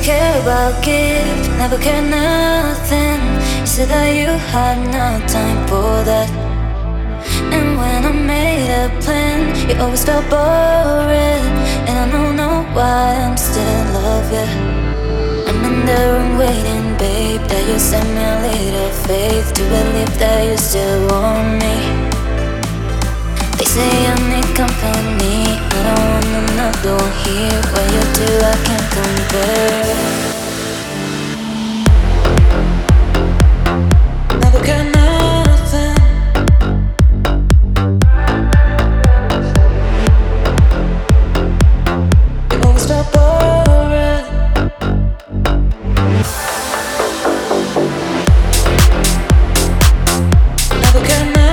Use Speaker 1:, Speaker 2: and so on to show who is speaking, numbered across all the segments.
Speaker 1: care about gift, never care nothing. You said that you had no time for that. And when I made a plan, you always felt boring. And I don't know why I'm still in love, yeah. I'm in the room waiting, babe, that you send me a little faith to believe that you still want me. They say I need company, I don't want another one here. What you do, I can't compare. Never care nothing. You always felt boring. Never care nothing.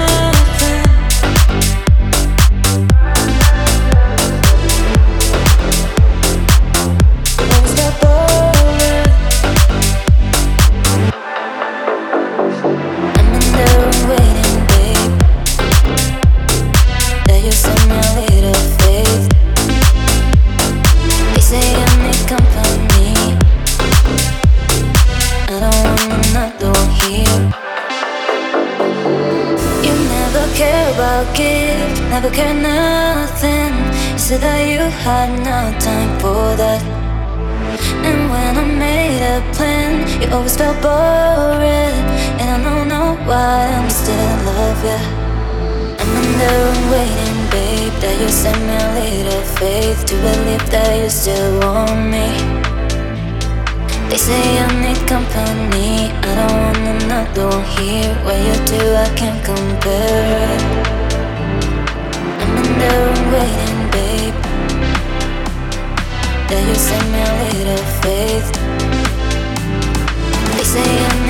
Speaker 1: Never care nothing. You said that you had no time for that. And when I made a plan, you always felt boring. And I don't know why I'm still in love, yeah. I'm in the room waiting, babe, that you send me a little faith to believe that you still want me. They say I need company, I don't want another one here. What you do, I can't compare. I'm in the room waiting, babe, that you send me a little faith. They say I need